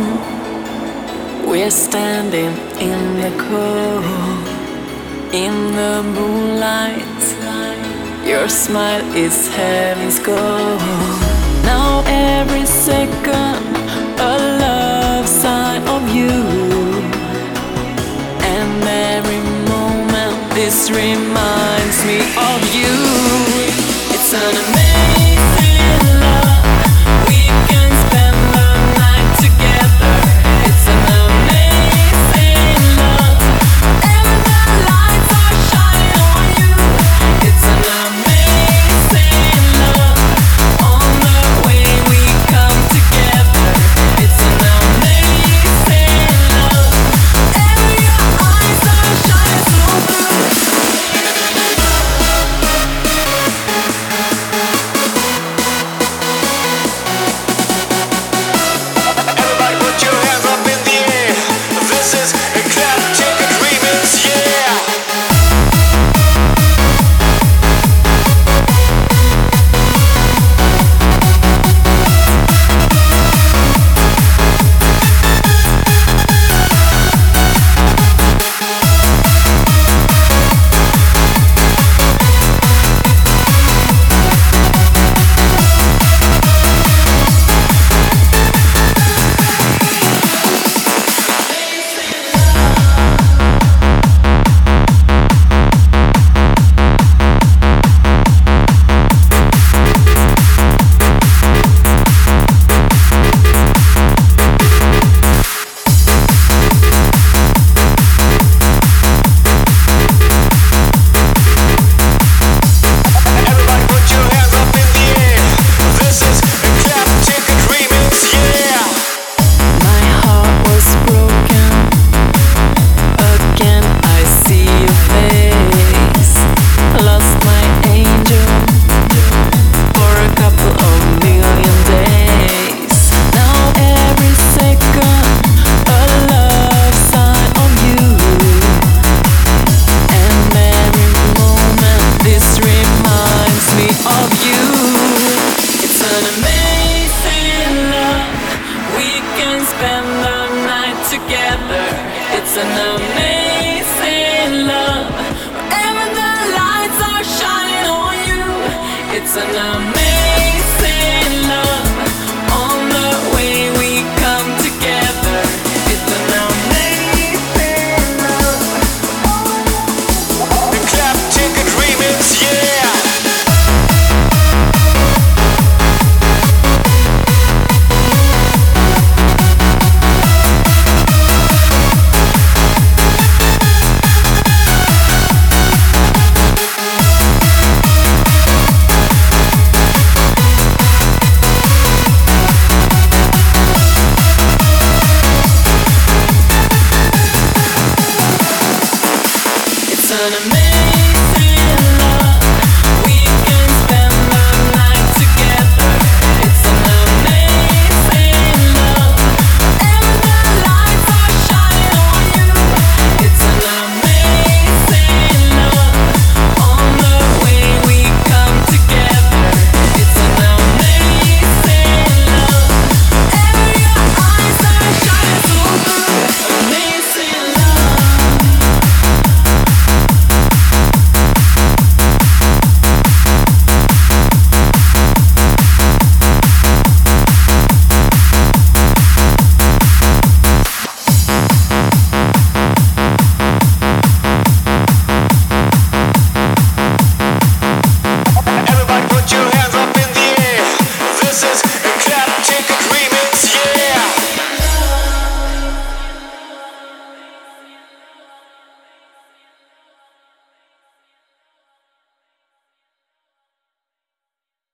We're standing in the cold, in the moonlight. Your smile is heaven's gold. Now every second a love sign of you, and every moment this reminds me of you. It's an amazing love. We can spend the night together. It's an amazing love. And the lights are shining on you. It's an amazing love. On the way we come together. It's an amazing love. And your eyes are shining so blue. Everybody put your hands up in the air. This is Eclectic Remix, yeah. Everybody put your hands up in the air. This is Eclectic Remix, yeah. My heart was broken. Again I see your face. Lost my angel for a couple of million days. Now every second a love sign on you, and every moment this reminds me of you. It's an amazing love. We can spend the night together. It's an amazing love. Wherever the lights are shining on you. It's an amazing